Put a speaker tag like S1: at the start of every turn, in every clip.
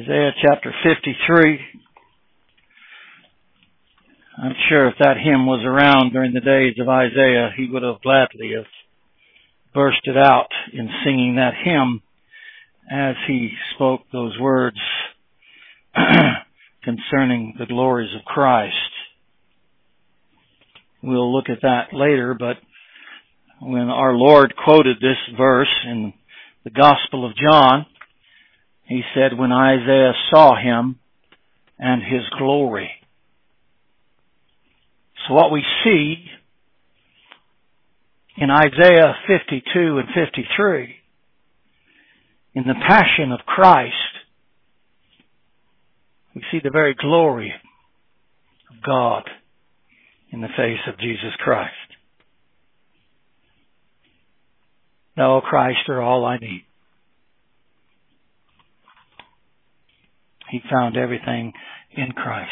S1: Isaiah chapter 53. I'm sure if that hymn was around during the days of Isaiah, he would have gladly have bursted out in singing that hymn as he spoke those words concerning the glories of Christ. We'll look at that later, but when our Lord quoted this verse in the Gospel of John, he said, when Isaiah saw him and his glory. So what we see in Isaiah 52 and 53, in the passion of Christ, we see the very glory of God in the face of Jesus Christ. Thou, O Christ, are all I need. He found everything in Christ.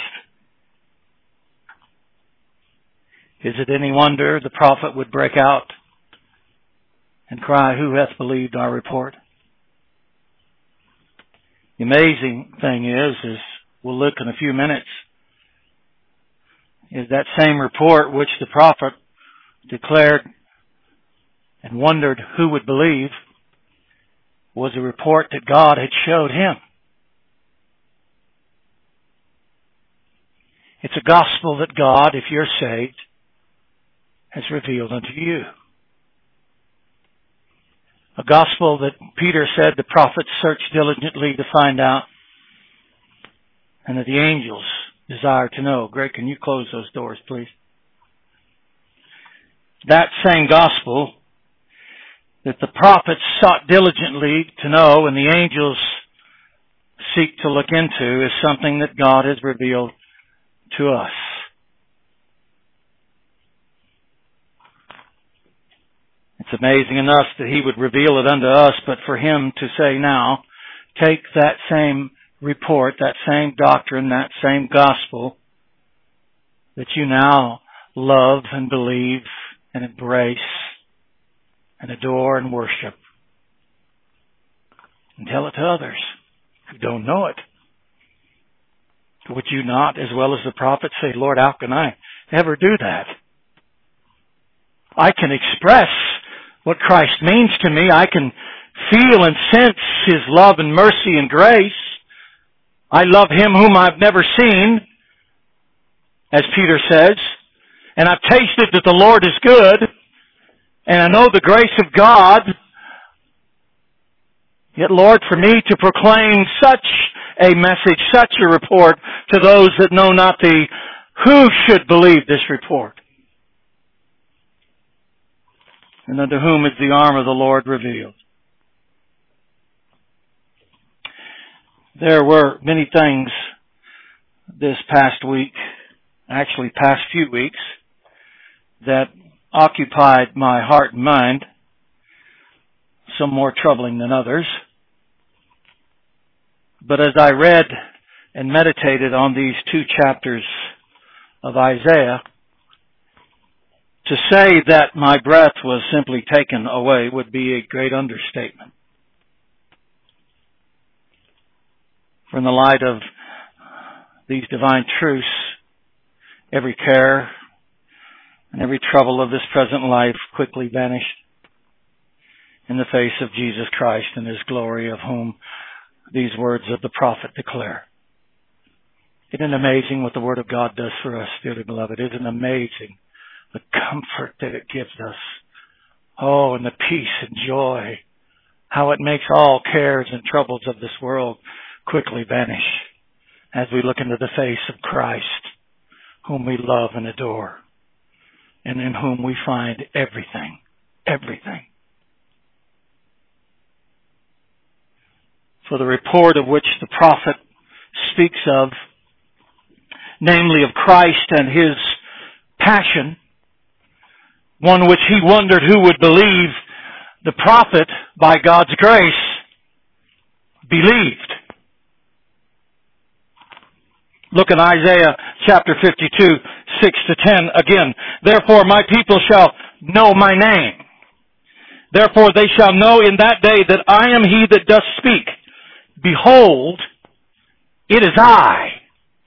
S1: Is it any wonder the prophet would break out and cry, who hath believed our report? The amazing thing is we'll look in a few minutes, is that same report which the prophet declared and wondered who would believe was a report that God had showed him. It's a gospel that God, if you're saved, has revealed unto you. A gospel that Peter said the prophets searched diligently to find out, and that the angels desire to know. Greg, can you close those doors, please? That same gospel that the prophets sought diligently to know and the angels seek to look into is something that God has revealed to us. It's amazing enough that He would reveal it unto us, but for Him to say now, take that same report, that same doctrine, that same gospel that you now love and believe and embrace and adore and worship, and tell it to others who don't know it. Would you not, as well as the prophet, say, Lord, how can I ever do that? I can express what Christ means to me. I can feel and sense His love and mercy and grace. I love Him whom I've never seen, as Peter says, and I've tasted that the Lord is good, and I know the grace of God. Yet, Lord, for me to proclaim such a message, such a report to those that know not Thee, who should believe this report? And unto whom is the arm of the Lord revealed? There were many things this past week, actually past few weeks, that occupied my heart and mind, some more troubling than others. But as I read and meditated on these 2 chapters of Isaiah, to say that my breath was simply taken away would be a great understatement. For in the light of these divine truths, every care and every trouble of this present life quickly vanished in the face of Jesus Christ and His glory, of whom these words of the prophet declare. Isn't it amazing what the Word of God does for us, dearly beloved? Isn't it amazing the comfort that it gives us? Oh, and the peace and joy. How it makes all cares and troubles of this world quickly vanish as we look into the face of Christ, whom we love and adore, and in whom we find everything. Everything. For the report of which the prophet speaks of, namely of Christ and His passion, one which he wondered who would believe, the prophet, by God's grace, believed. Look in Isaiah chapter 52, 6-10 again. Therefore my people shall know my name. Therefore they shall know in that day that I am He that doth speak. Behold, It is I.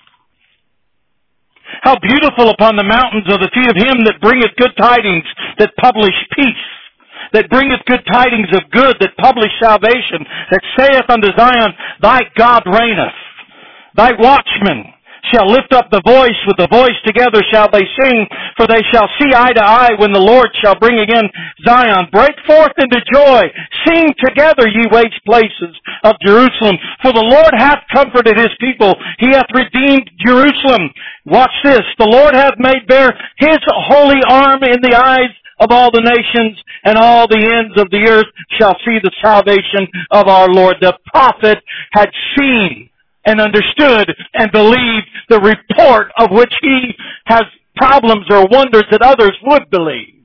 S1: How beautiful upon the mountains are the feet of him that bringeth good tidings, that publish peace, that bringeth good tidings of good, that publish salvation, that saith unto Zion, Thy God reigneth. Thy watchmen shall lift up the voice, with the voice together shall they sing, for they shall see eye to eye when the Lord shall bring again Zion. Break forth into joy, sing together, ye waste places of Jerusalem, for the Lord hath comforted his people, he hath redeemed Jerusalem. Watch this, the Lord hath made bare his holy arm in the eyes of all the nations, and all the ends of the earth shall see the salvation of our Lord. The prophet had seen and understood and believed the report of which he has problems or wonders that others would believe.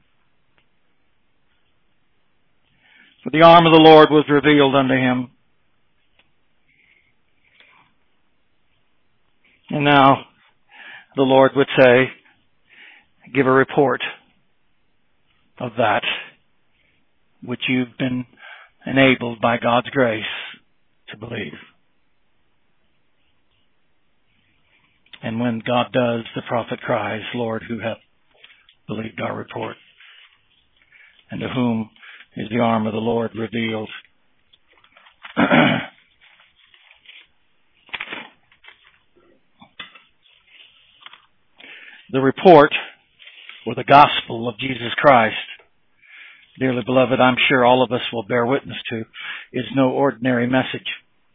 S1: For the arm of the Lord was revealed unto him. And now the Lord would say, give a report of that which you've been enabled by God's grace to believe. And when God does, the prophet cries, Lord, who hath believed our report? And to whom is the arm of the Lord revealed? The report, or the gospel of Jesus Christ, dearly beloved, I'm sure all of us will bear witness to, is no ordinary message.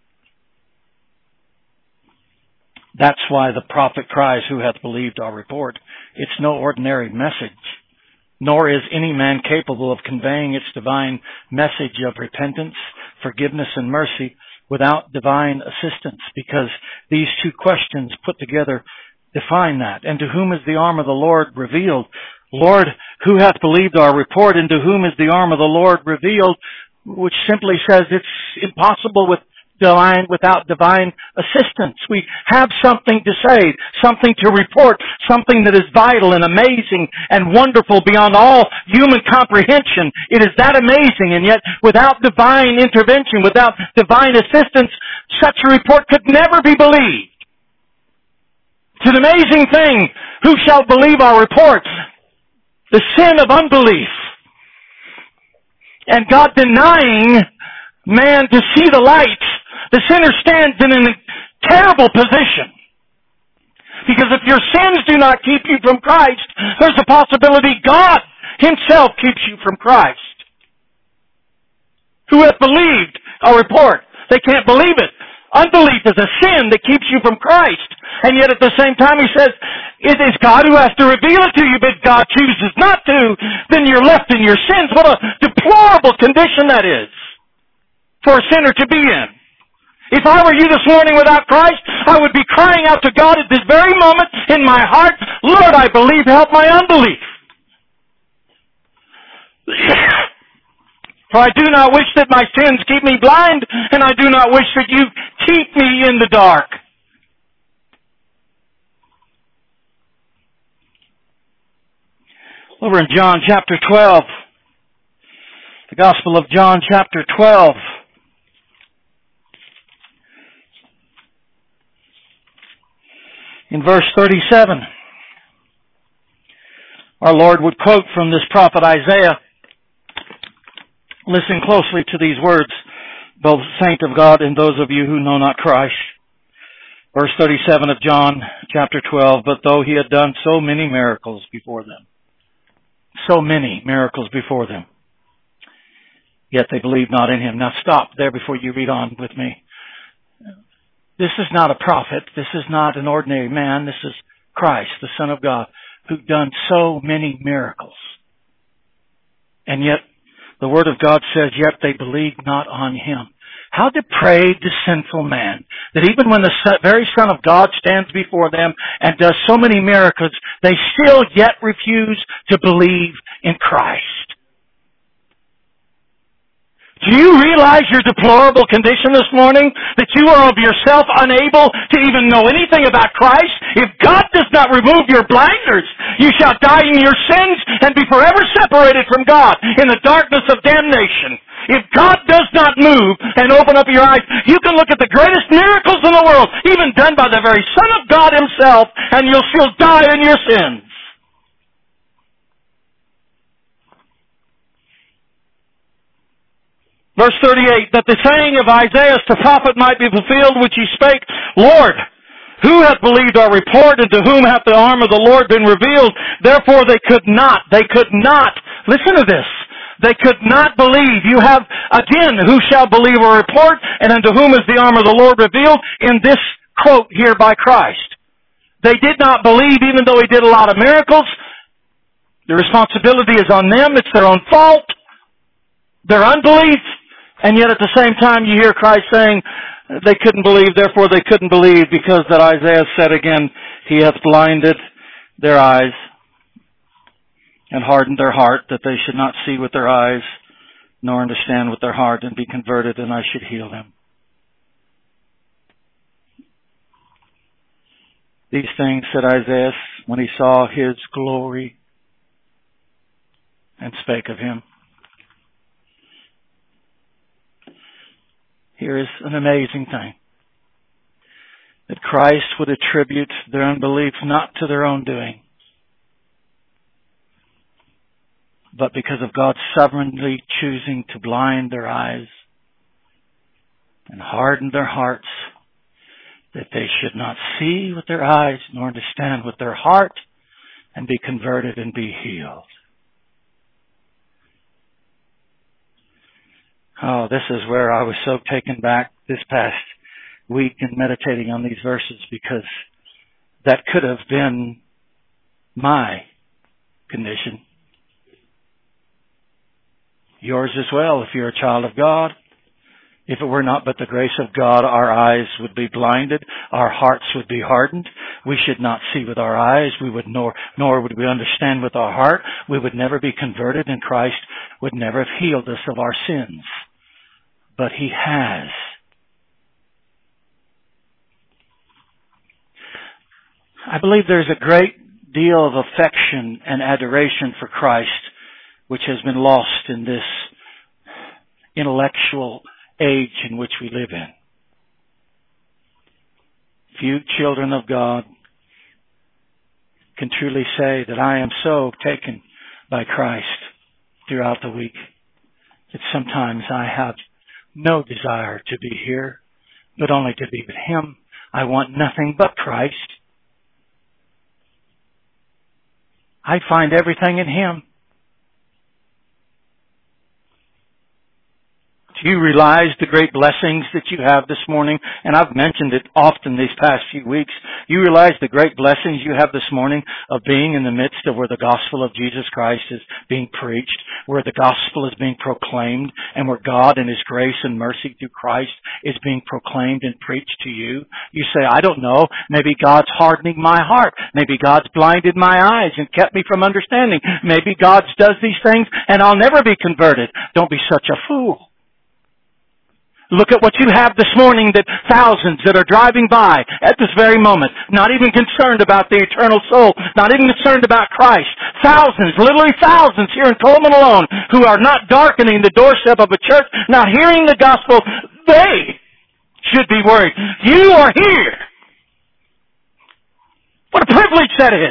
S1: That's why the prophet cries, who hath believed our report? It's no ordinary message, nor is any man capable of conveying its divine message of repentance, forgiveness, and mercy without divine assistance, because these two questions put together define that. And to whom is the arm of the Lord revealed? Lord, who hath believed our report, and to whom is the arm of the Lord revealed? Which simply says it's impossible without divine assistance. We have something to say, something to report, something that is vital and amazing and wonderful beyond all human comprehension. It is that amazing, and yet without divine intervention, without divine assistance, such a report could never be believed. It's an amazing thing. Who shall believe our report? The sin of unbelief. And God denying man to see the light. The sinner stands in a terrible position. Because if your sins do not keep you from Christ, there's a possibility God himself keeps you from Christ. Who hath believed our report? They can't believe it. Unbelief is a sin that keeps you from Christ. And yet at the same time he says, it is God who has to reveal it to you, but God chooses not to, then you're left in your sins. What a deplorable condition that is for a sinner to be in. If I were you this morning without Christ, I would be crying out to God at this very moment in my heart, Lord, I believe, help my unbelief. For I do not wish that my sins keep me blind, and I do not wish that you keep me in the dark. Over in John chapter 12, the Gospel of John chapter 12, in verse 37, our Lord would quote from this prophet Isaiah. Listen closely to these words, both saint of God and those of you who know not Christ. Verse 37 of John chapter 12, but though he had done so many miracles before them, yet they believed not in him. Now stop there before you read on with me. This is not a prophet. This is not an ordinary man. This is Christ, the Son of God, who done so many miracles. And yet, the Word of God says, yet they believed not on him. How depraved is sinful man, that even when the very Son of God stands before them and does so many miracles, they still yet refuse to believe in Christ. Do you realize your deplorable condition this morning? That you are of yourself unable to even know anything about Christ? If God does not remove your blinders, you shall die in your sins and be forever separated from God in the darkness of damnation. If God does not move and open up your eyes, you can look at the greatest miracles in the world, even done by the very Son of God Himself, and you'll still die in your sins. Verse 38, that the saying of Isaiah the prophet might be fulfilled, which he spake, Lord, who hath believed our report, and to whom hath the arm of the Lord been revealed? Therefore they could not, listen to this, they could not believe. You have, again, who shall believe our report, and unto whom is the arm of the Lord revealed? In this quote here by Christ. They did not believe, even though He did a lot of miracles. The responsibility is on them. It's their own fault. Their unbelief. And yet at the same time you hear Christ saying they couldn't believe, therefore they couldn't believe, because that Isaiah said again, He hath blinded their eyes and hardened their heart, that they should not see with their eyes, nor understand with their heart, and be converted, and I should heal them. These things said Isaiah when he saw His glory and spake of Him. Here is an amazing thing. That Christ would attribute their unbelief not to their own doing, but because of God sovereignly choosing to blind their eyes and harden their hearts, that they should not see with their eyes, nor understand with their heart, and be converted and be healed. Oh, this is where I was so taken back this past week in meditating on these verses, because that could have been my condition. Yours as well, if you're a child of God. If it were not but the grace of God, our eyes would be blinded, our hearts would be hardened. We should not see with our eyes, nor would we understand with our heart. We would never be converted, and Christ would never have healed us of our sins. But He has. I believe there's a great deal of affection and adoration for Christ which has been lost in this intellectual age in which we live in. Few children of God can truly say that I am so taken by Christ throughout the week that sometimes I have no desire to be here, but only to be with Him. I want nothing but Christ. I find everything in Him. Do you realize the great blessings that you have this morning? And I've mentioned it often these past few weeks. You realize the great blessings you have this morning of being in the midst of where the gospel of Jesus Christ is being preached, where the gospel is being proclaimed, and where God and His grace and mercy through Christ is being proclaimed and preached to you. You say, I don't know, maybe God's hardening my heart. Maybe God's blinded my eyes and kept me from understanding. Maybe God does these things and I'll never be converted. Don't be such a fool. Look at what you have this morning, that thousands that are driving by at this very moment, not even concerned about the eternal soul, not even concerned about Christ. Thousands, literally thousands here in Coleman alone, who are not darkening the doorstep of a church, not hearing the gospel. They should be worried. You are here. What a privilege that is.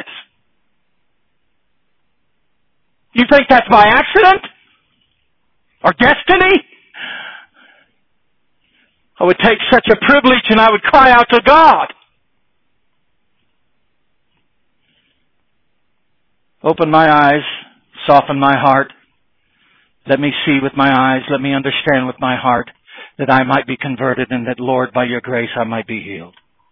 S1: You think that's by accident? Or destiny? I would take such a privilege and I would cry out to God. Open my eyes, soften my heart. Let me see with my eyes, let me understand with my heart, that I might be converted, and that, Lord, by Your grace I might be healed.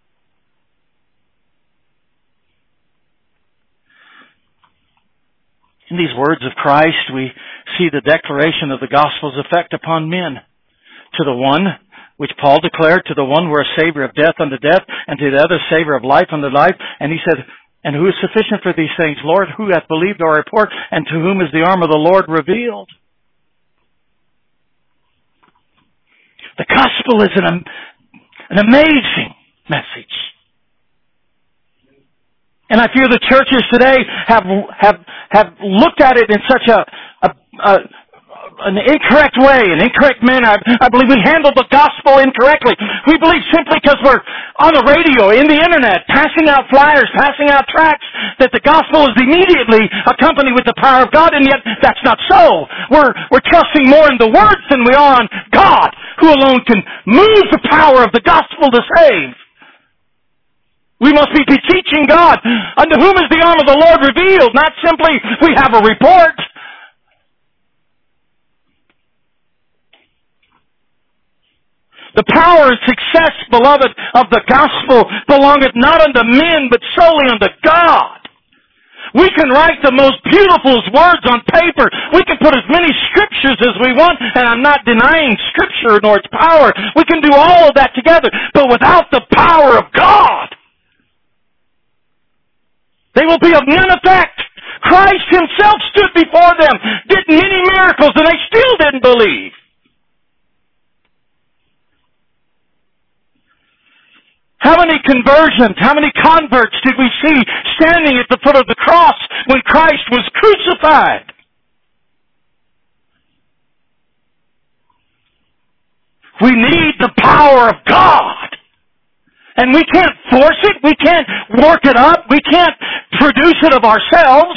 S1: In these words of Christ, we see the declaration of the gospel's effect upon men. To the one, which Paul declared, to the one were a savor of death unto death, and to the other savor of life unto life. And he said, and who is sufficient for these things? Lord, who hath believed our report, and to whom is the arm of the Lord revealed? The gospel is an amazing message. And I fear the churches today have looked at it in such an incorrect way, an incorrect manner. I believe we handle the gospel incorrectly. We believe simply because we're on the radio, in the internet, passing out flyers, passing out tracts, that the gospel is immediately accompanied with the power of God, and yet that's not so. We're trusting more in the words than we are on God, who alone can move the power of the gospel to save. We must be beseeching God, unto whom is the arm of the Lord revealed, not simply we have a report. The power and success, beloved, of the gospel belongeth not unto men, but solely unto God. We can write the most beautiful words on paper. We can put as many scriptures as we want, and I'm not denying scripture nor its power. We can do all of that together, but without the power of God, they will be of none effect. Christ Himself stood before them, did many miracles, and they still didn't believe. How many conversions, how many converts did we see standing at the foot of the cross when Christ was crucified? We need the power of God. And we can't force it. We can't work it up. We can't produce it of ourselves.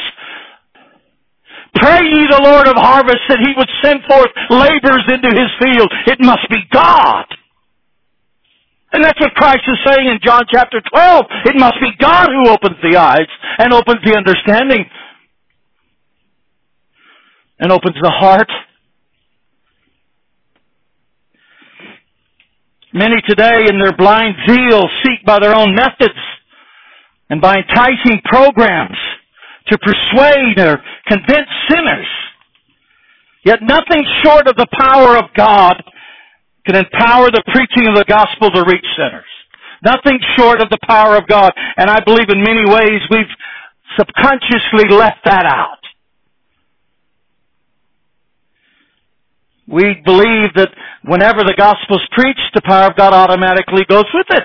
S1: Pray ye the Lord of harvest that He would send forth laborers into His field. It must be God. And that's what Christ is saying in John chapter 12. It must be God who opens the eyes and opens the understanding and opens the heart. Many today in their blind zeal seek by their own methods and by enticing programs to persuade or convince sinners. Yet nothing short of the power of God can empower the preaching of the gospel to reach sinners. Nothing short of the power of God. And I believe in many ways we've subconsciously left that out. We believe that whenever the gospel is preached, the power of God automatically goes with it.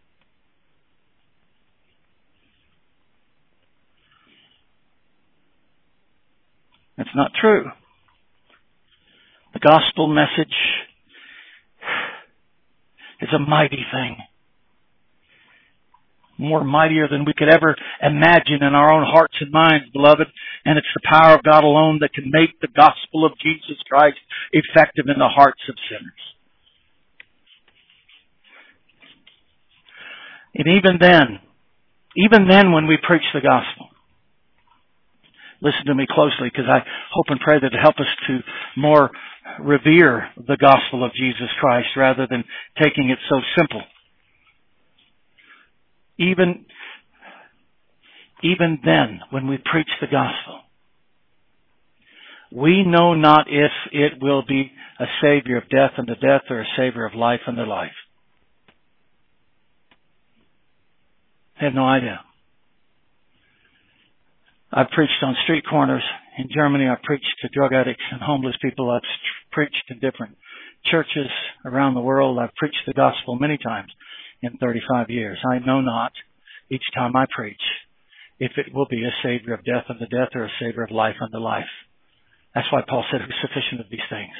S1: That's not true. The gospel message is a mighty thing. More mightier than we could ever imagine in our own hearts and minds, beloved. And it's the power of God alone that can make the gospel of Jesus Christ effective in the hearts of sinners. And even then when we preach the gospel, listen to me closely, because I hope and pray that it'll help us to more revere the gospel of Jesus Christ rather than taking it so simple. Even then, when we preach the gospel, we know not if it will be a savior of death unto death or a savior of life unto life. I have no idea. I've preached on street corners in Germany. I've preached to drug addicts and homeless people. I've preached in different churches around the world. I've preached the gospel many times in 35 years. I know not, each time I preach, if it will be a savior of death unto death or a savior of life unto life. That's why Paul said, who's sufficient of these things?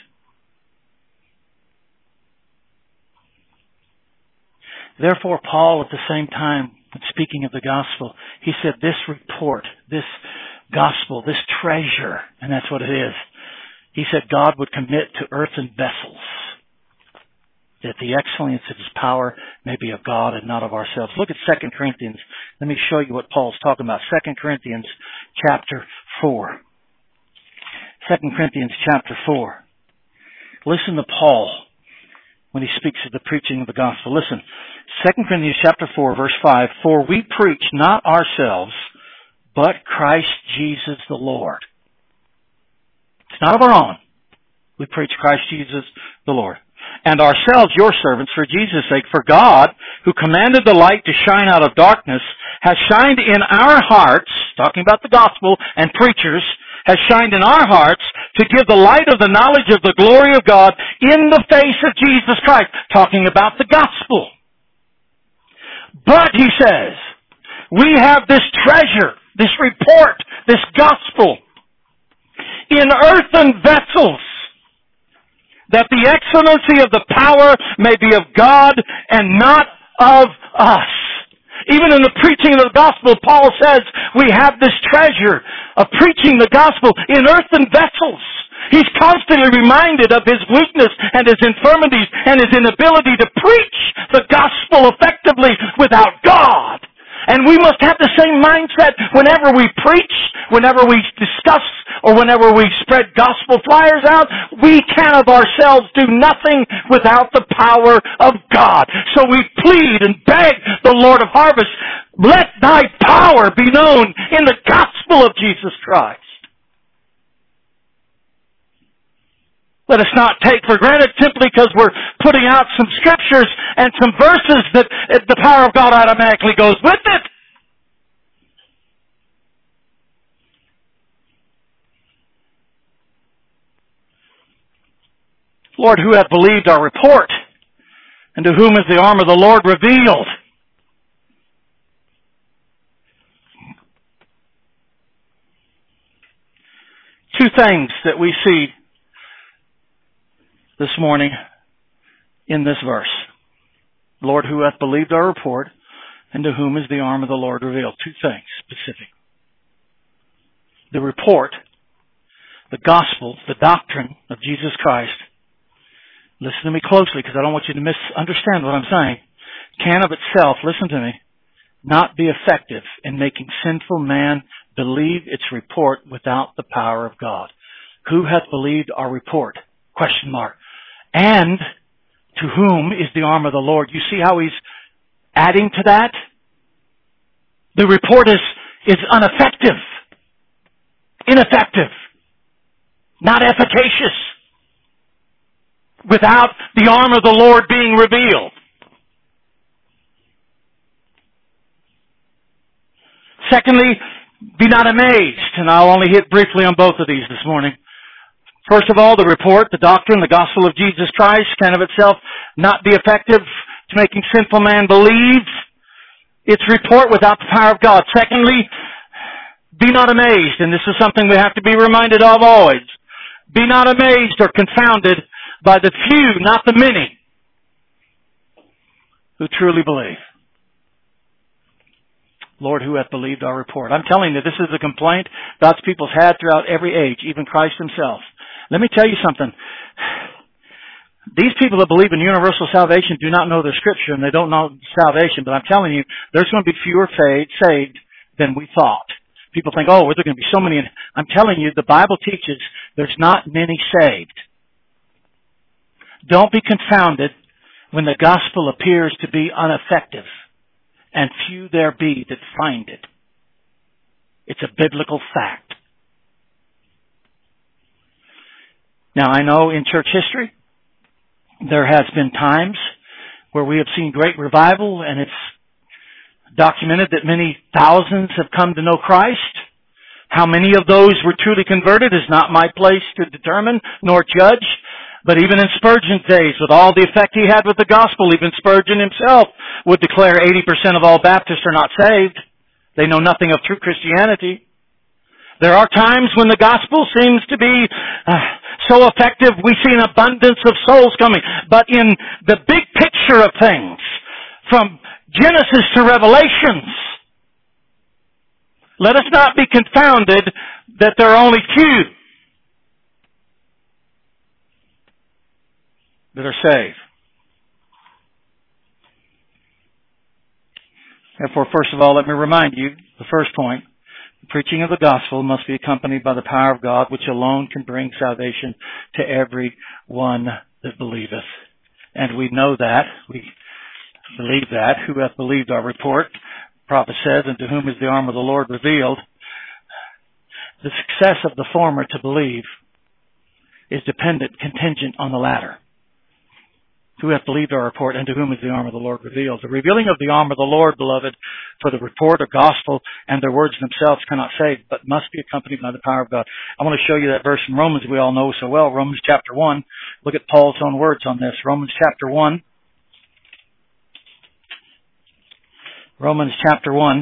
S1: Therefore, Paul, at the same time, speaking of the gospel, he said this report, this gospel, this treasure, and that's what it is. He said God would commit to earthen vessels, that the excellence of His power may be of God and not of ourselves. Look at 2 Corinthians. Let me show you what Paul's talking about. 2 Corinthians chapter 4. 2 Corinthians chapter 4. Listen to Paul when he speaks of the preaching of the gospel. Listen, 2 Corinthians chapter 4, verse 5, for we preach not ourselves, but Christ Jesus the Lord. It's not of our own. We preach Christ Jesus the Lord. And ourselves your servants for Jesus' sake. For God, who commanded the light to shine out of darkness, has shined in our hearts, talking about the gospel and preachers, has shined in our hearts to give the light of the knowledge of the glory of God in the face of Jesus Christ. Talking about the gospel. But, he says, we have this treasure, this report, this gospel in earthen vessels, that the excellency of the power may be of God and not of us. Even in the preaching of the gospel, Paul says we have this treasure of preaching the gospel in earthen vessels. He's constantly reminded of his weakness and his infirmities and his inability to preach the gospel effectively without God. And we must have the same mindset whenever we preach, whenever we discuss, or whenever we spread gospel flyers out. We can of ourselves do nothing without the power of God. So we plead and beg the Lord of harvest, let thy power be known in the gospel of Jesus Christ. Let us not take for granted simply because we're putting out some scriptures and some verses that the power of God automatically goes with it. Lord, who hath believed our report? And to whom is the arm of the Lord revealed? Two things that we see this morning in this verse. Lord, who hath believed our report, and to whom is the arm of the Lord revealed? Two things specific. The report, the gospel, the doctrine of Jesus Christ. Listen to me closely because I don't want you to misunderstand what I'm saying. Can of itself, listen to me, not be effective in making sinful man believe its report without the power of God. Who hath believed our report? Question mark. And to whom is the arm of the Lord? You see how he's adding to that? The report is ineffective, not efficacious, without the arm of the Lord being revealed. Secondly, be not amazed, and I'll only hit briefly on both of these this morning. First of all, the report, the doctrine, the gospel of Jesus Christ can of itself not be effective to making sinful man believe its report without the power of God. Secondly, be not amazed, and this is something we have to be reminded of always. Be not amazed or confounded by the few, not the many, who truly believe. Lord, who hath believed our report? I'm telling you, this is a complaint God's people's had throughout every age, even Christ himself. Let me tell you something. These people that believe in universal salvation do not know their scripture and they don't know salvation, but I'm telling you, there's going to be fewer saved than we thought. People think, oh, there's going to be so many. I'm telling you, the Bible teaches there's not many saved. Don't be confounded when the gospel appears to be ineffective and few there be that find it. It's a biblical fact. Now, I know in church history, there has been times where we have seen great revival, and it's documented that many thousands have come to know Christ. How many of those were truly converted is not my place to determine nor judge. But even in Spurgeon's days, with all the effect he had with the gospel, even Spurgeon himself would declare 80% of all Baptists are not saved. They know nothing of true Christianity. There are times when the gospel seems to be so effective, we see an abundance of souls coming. But in the big picture of things, from Genesis to Revelations, let us not be confounded that there are only few that are saved. Therefore, first of all, let me remind you, the first point, the preaching of the gospel must be accompanied by the power of God, which alone can bring salvation to every one that believeth. And we know that, we believe that. Who hath believed our report? The prophet says, and to whom is the arm of the Lord revealed? The success of the former to believe is contingent on the latter. who hath believed our report, and to whom is the arm of the Lord revealed. The revealing of the arm of the Lord, beloved, for the report of gospel and their words themselves cannot save, but must be accompanied by the power of God. I want to show you that verse in Romans we all know so well, Romans chapter 1. Look at Paul's own words on this. Romans chapter 1. Romans chapter 1.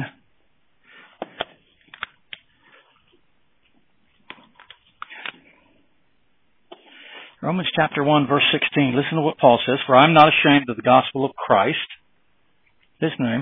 S1: Romans chapter 1, verse 16. Listen to what Paul says. For I am not ashamed of the gospel of Christ, his name.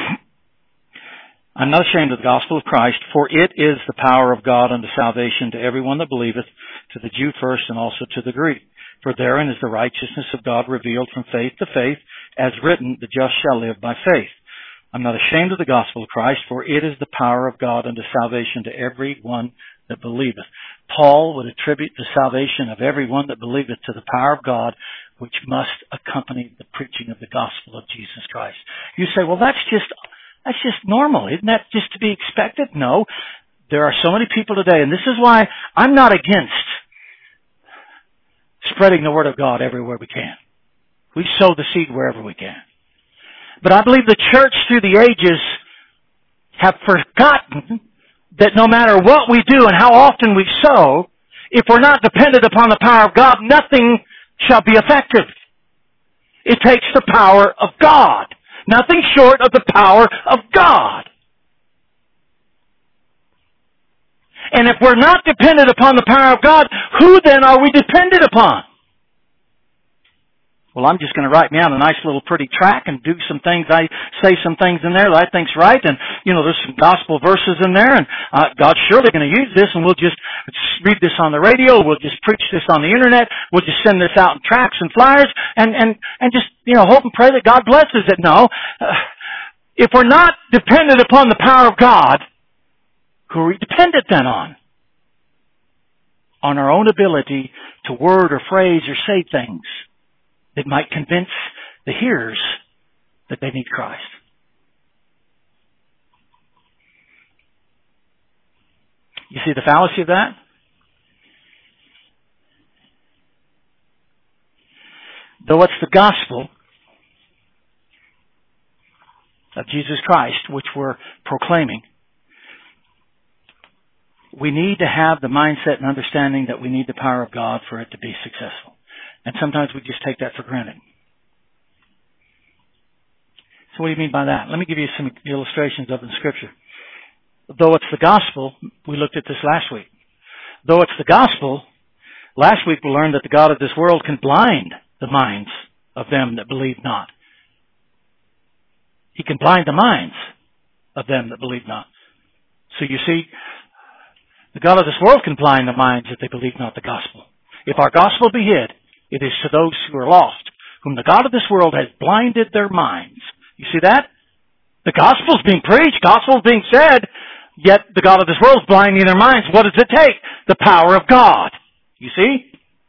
S1: I'm not ashamed of the gospel of Christ, for it is the power of God unto salvation to everyone that believeth, to the Jew first and also to the Greek. For therein is the righteousness of God revealed from faith to faith, as written, the just shall live by faith. I'm not ashamed of the gospel of Christ, for it is the power of God unto salvation to every one that believeth. Paul would attribute the salvation of every one that believeth to the power of God, which must accompany the preaching of the gospel of Jesus Christ. You say, well, that's just normal. Isn't that just to be expected? No. There are so many people today, and this is why I'm not against spreading the word of God everywhere we can. We sow the seed wherever we can. But I believe the church through the ages have forgotten that no matter what we do and how often we sow, if we're not dependent upon the power of God, nothing shall be effective. It takes the power of God. Nothing short of the power of God. And if we're not dependent upon the power of God, who then are we dependent upon? Well, I'm just going to write me out a nice little pretty track and do some things. I say some things in there that I think's right, and there's some gospel verses in there, and God's surely going to use this, and we'll just read this on the radio. We'll just preach this on the internet. We'll just send this out in tracts and flyers, and just hope and pray that God blesses it. No, if we're not dependent upon the power of God, who are we dependent then on? On our own ability to word or phrase or say things that might convince the hearers that they need Christ. You see the fallacy of that? Though it's the gospel of Jesus Christ which we're proclaiming, we need to have the mindset and understanding that we need the power of God for it to be successful. And sometimes we just take that for granted. So what do you mean by that? Let me give you some illustrations of it in Scripture. Though it's the gospel, we looked at this last week. Though it's the gospel, last week we learned that the God of this world can blind the minds of them that believe not. He can blind the minds of them that believe not. So you see, the God of this world can blind the minds that they believe not the gospel. If our gospel be hid, it is to those who are lost, whom the God of this world has blinded their minds. You see that? The gospel's being preached, gospel's being said, yet the God of this world is blinding their minds. What does it take? The power of God. You see?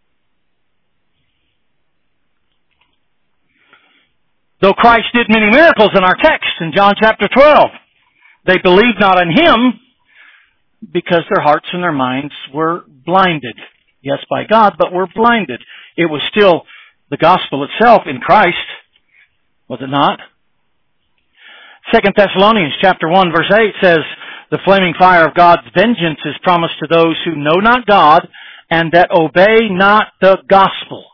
S1: Though Christ did many miracles in our text in John chapter 12, they believed not in Him because their hearts and their minds were blinded. Yes, by God, but were blinded. It was still the gospel itself in Christ, was it not? 2 Thessalonians chapter 1 verse 8 says, the flaming fire of God's vengeance is promised to those who know not God and that obey not the gospel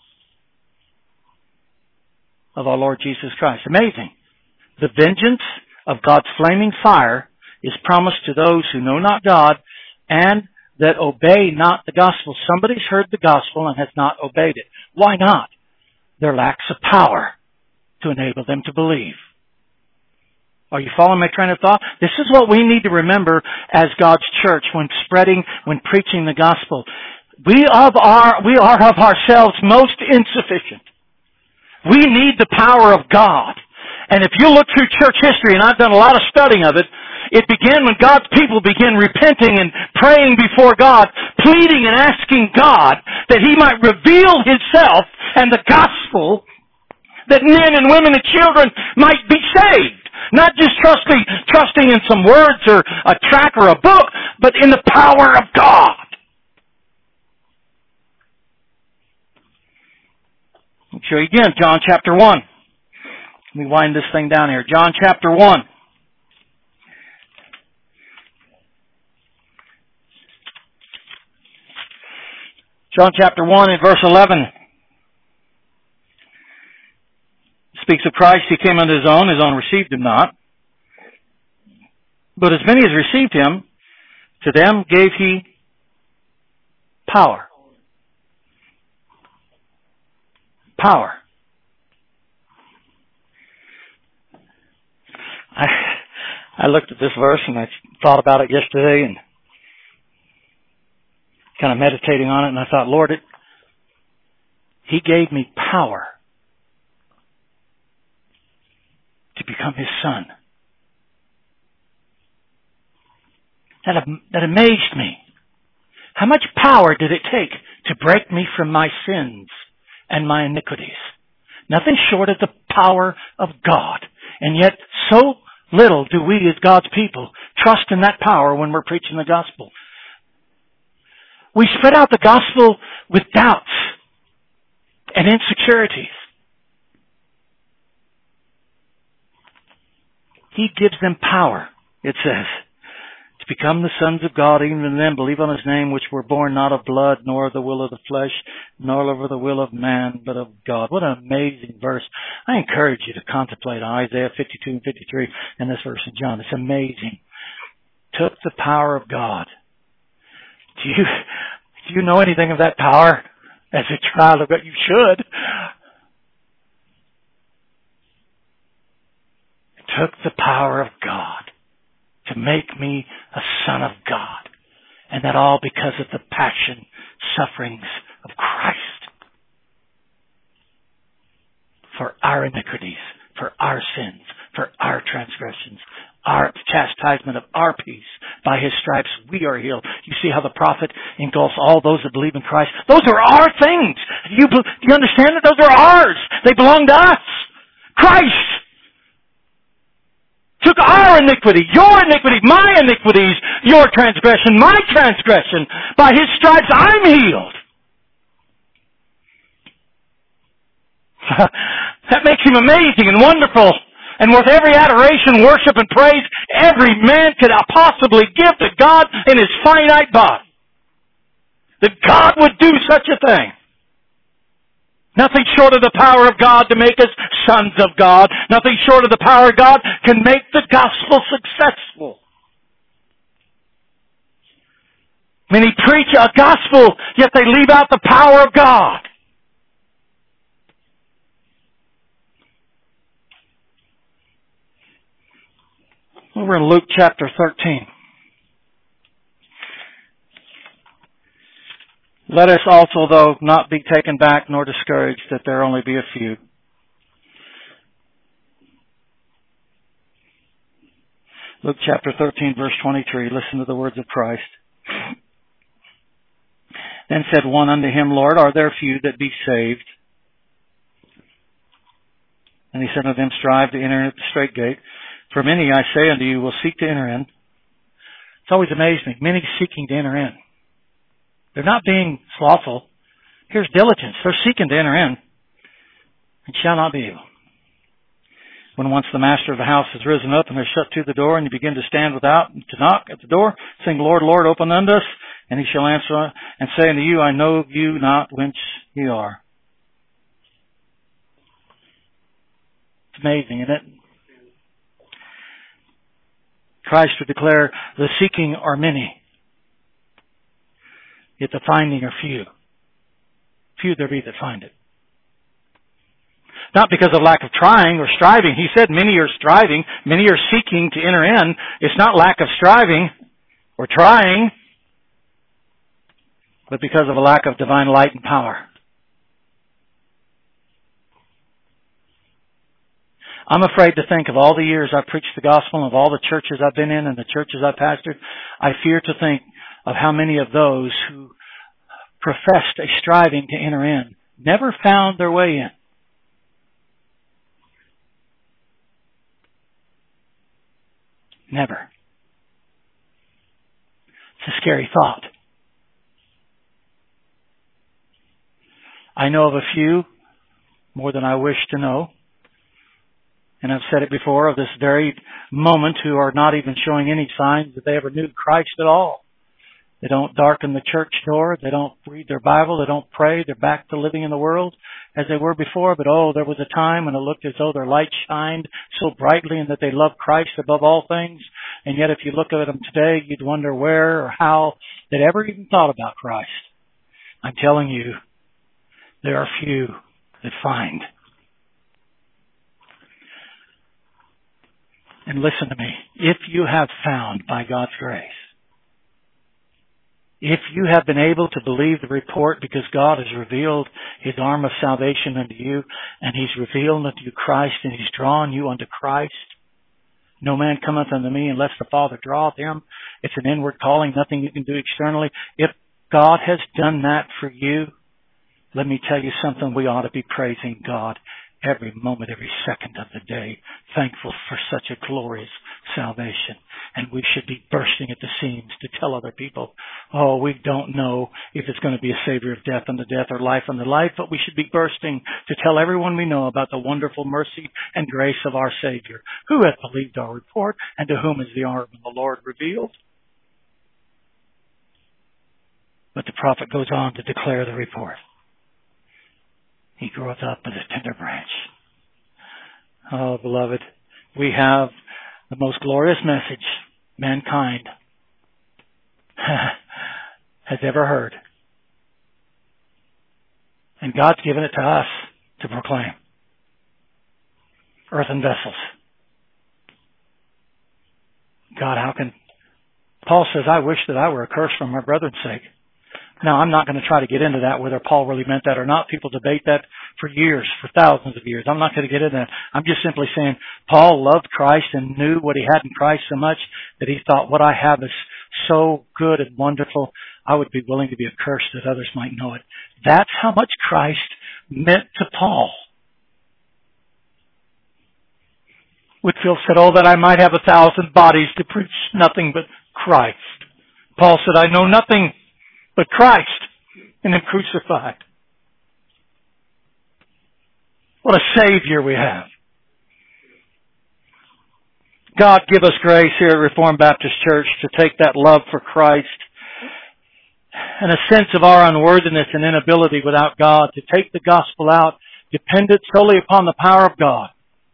S1: of our Lord Jesus Christ. Amazing. The vengeance of God's flaming fire is promised to those who know not God and that obey not the gospel. Somebody's heard the gospel and has not obeyed it. Why not? There lacks a power to enable them to believe. Are you following my train of thought? This is what we need to remember as God's church when spreading, when preaching the gospel. We are of ourselves most insufficient. We need the power of God. And if you look through church history, and I've done a lot of studying of it, it began when God's people began repenting and praying before God, pleading and asking God that He might reveal Himself and the gospel, that men and women and children might be saved. Not just trusting in some words or a tract or a book, but in the power of God. show you again, John chapter 1. Let me wind this thing down here. John chapter 1. John chapter 1 and verse 11. Speaks of Christ. He came unto his own received him not. But as many as received him, to them gave he power. Power. I looked at this verse and I thought about it yesterday and kind of meditating on it, and I thought, Lord, He gave me power to become His son. That amazed me. How much power did it take to break me from my sins and my iniquities? Nothing short of the power of God. And yet, so little do we as God's people trust in that power when we're preaching the gospel. We spread out the gospel with doubts and insecurities. He gives them power, it says, to become the sons of God, even in them believe on His name, which were born not of blood, nor of the will of the flesh, nor of the will of man, but of God. What an amazing verse. I encourage you to contemplate on Isaiah 52 and 53 and this verse in John. It's amazing. Took the power of God. Do you know anything of that power as a child of God? You should. It took the power of God to make me a son of God. And that all because of the passion, sufferings of Christ. For our iniquities, for our sins, for our transgressions, our chastisement of our peace. By His stripes we are healed. You see how the prophet engulfs all those that believe in Christ. Those are our things. Do you understand that? Those are ours. They belong to us. Christ took our iniquity, your iniquity, my iniquities, your transgression, my transgression. By His stripes I'm healed. That makes Him amazing and wonderful and worth every adoration, worship, and praise every man could possibly give to God in his finite body. That God would do such a thing. Nothing short of the power of God to make us sons of God. Nothing short of the power of God can make the gospel successful. Many preach a gospel, yet they leave out the power of God. Over in Luke chapter 13. Let us also, though, not be taken back nor discouraged that there only be a few. Luke chapter 13, verse 23. Listen to the words of Christ. Then said one unto Him, Lord, are there few that be saved? And He said unto them, strive to enter at the strait gate. For many, I say unto you, will seek to enter in. It's always amazed me. Many seeking to enter in. They're not being slothful. Here's diligence. They're seeking to enter in and shall not be able. When once the master of the house has risen up and has shut to the door, and you begin to stand without and to knock at the door, saying, Lord, Lord, open unto us. And He shall answer and say unto you, I know you not whence ye are. It's amazing, isn't it? Christ would declare, the seeking are many, yet the finding are few. Few there be that find it. Not because of lack of trying or striving. He said many are striving, many are seeking to enter in. It's not lack of striving or trying, but because of a lack of divine light and power. I'm afraid to think of all the years I've preached the gospel, of all the churches I've been in and the churches I've pastored. I fear to think of how many of those who professed a striving to enter in never found their way in. Never. It's a scary thought. I know of a few more than I wish to know. And I've said it before, of this very moment, who are not even showing any signs that they ever knew Christ at all. They don't darken the church door. They don't read their Bible. They don't pray. They're back to living in the world as they were before. But there was a time when it looked as though their light shined so brightly and that they loved Christ above all things. And yet if you look at them today, you'd wonder where or how they'd ever even thought about Christ. I'm telling you, there are few that find. And listen to me. If you have found by God's grace, if you have been able to believe the report because God has revealed His arm of salvation unto you, and He's revealed unto you Christ, and He's drawn you unto Christ, no man cometh unto me unless the Father draweth him. It's an inward calling, nothing you can do externally. If God has done that for you, let me tell you something, we ought to be praising God every moment, every second of the day, thankful for such a glorious salvation. And we should be bursting at the seams to tell other people, we don't know if it's going to be a savior of death unto death or life unto life, but we should be bursting to tell everyone we know about the wonderful mercy and grace of our Savior, who hath believed our report, and to whom is the arm of the Lord revealed. But the prophet goes on to declare the report. He groweth up as a tender branch. Oh, beloved, we have the most glorious message mankind has ever heard. And God's given it to us to proclaim. Earthen vessels. God, how can... Paul says, I wish that I were accursed for my brethren's sake. Now, I'm not going to try to get into that, whether Paul really meant that or not. People debate that for years, for thousands of years. I'm not going to get into that. I'm just simply saying Paul loved Christ and knew what he had in Christ so much that he thought, what I have is so good and wonderful, I would be willing to be accursed that others might know it. That's how much Christ meant to Paul. Whitfield said, that I might have 1,000 bodies to preach nothing but Christ. Paul said, I know nothing but Christ and Him crucified. What a Savior we have. God give us grace here at Reformed Baptist Church to take that love for Christ and a sense of our unworthiness and inability without God, to take the gospel out dependent solely upon the power of God,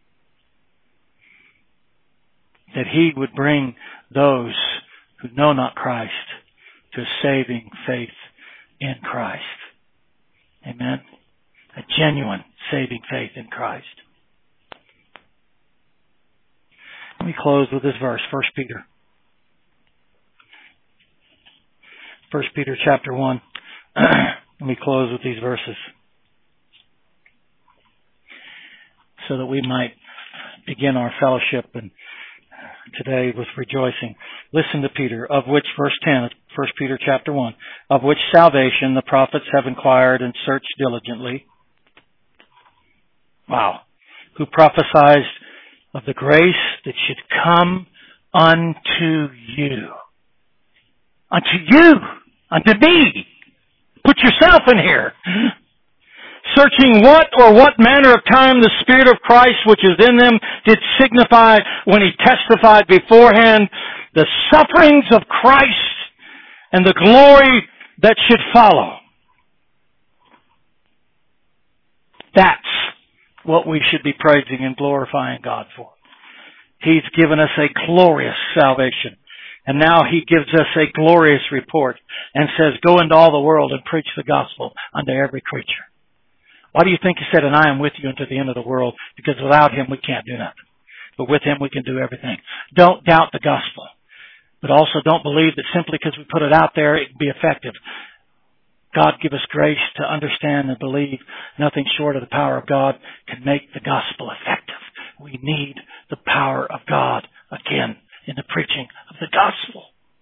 S1: that He would bring those who know not Christ to saving faith in Christ. Amen. A genuine saving faith in Christ. Let me close with this verse, 1 Peter. 1 Peter chapter 1. Let me close with these verses so that we might begin our fellowship and today with rejoicing. Listen to Peter, of which, verse 10, 1 Peter chapter 1, of which salvation the prophets have inquired and searched diligently. Wow. Who prophesied of the grace that should come unto you. Unto you. Unto me. Put yourself in here. Searching what manner of time the Spirit of Christ which is in them did signify when He testified beforehand the sufferings of Christ and the glory that should follow. That's what we should be praising and glorifying God for. He's given us a glorious salvation. And now He gives us a glorious report and says, go into all the world and preach the gospel unto every creature. Why do you think He said, and I am with you unto the end of the world? Because without Him we can't do nothing. But with Him we can do everything. Don't doubt the gospel. But also don't believe that simply because we put it out there it can be effective. God give us grace to understand and believe nothing short of the power of God can make the gospel effective. We need the power of God again in the preaching of the gospel.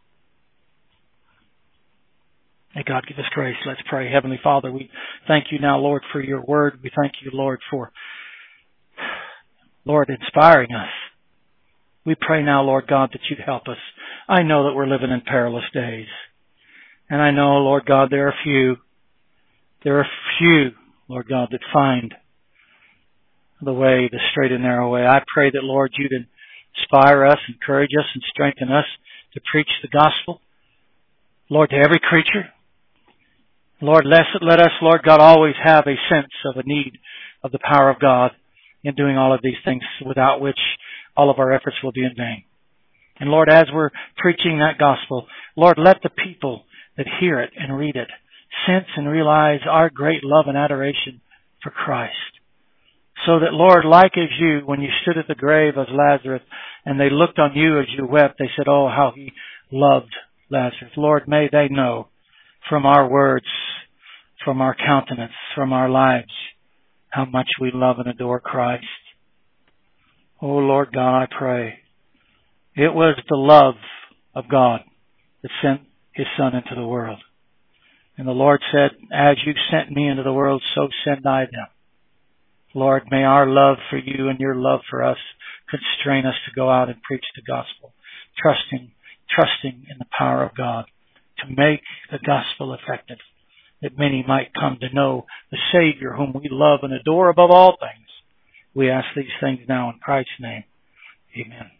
S1: May God give us grace. Let's pray. Heavenly Father, we thank You now, Lord, for Your word. We thank You, Lord, for, Lord, inspiring us. We pray now, Lord God, that You'd help us. I know that we're living in perilous days. And I know, Lord God, there are few, Lord God, that find the way, the straight and narrow way. I pray that, Lord, you'd inspire us, encourage us, and strengthen us to preach the gospel, Lord, to every creature. Lord, let us, Lord God, always have a sense of a need of the power of God in doing all of these things, without which all of our efforts will be in vain. And Lord, as we're preaching that gospel, Lord, let the people that hear it and read it sense and realize our great love and adoration for Christ. So that, Lord, like as you, when you stood at the grave of Lazarus and they looked on you as you wept, they said, oh, how he loved Lazarus. Lord, may they know from our words, from our countenance, from our lives, how much we love and adore Christ. Oh, Lord God, I pray. It was the love of God that sent His Son into the world. And the Lord said, as you sent me into the world, so send I them. Lord, may our love for you and your love for us constrain us to go out and preach the gospel, trusting in the power of God to make the gospel effective, that many might come to know the Savior whom we love and adore above all things. We ask these things now in Christ's name. Amen.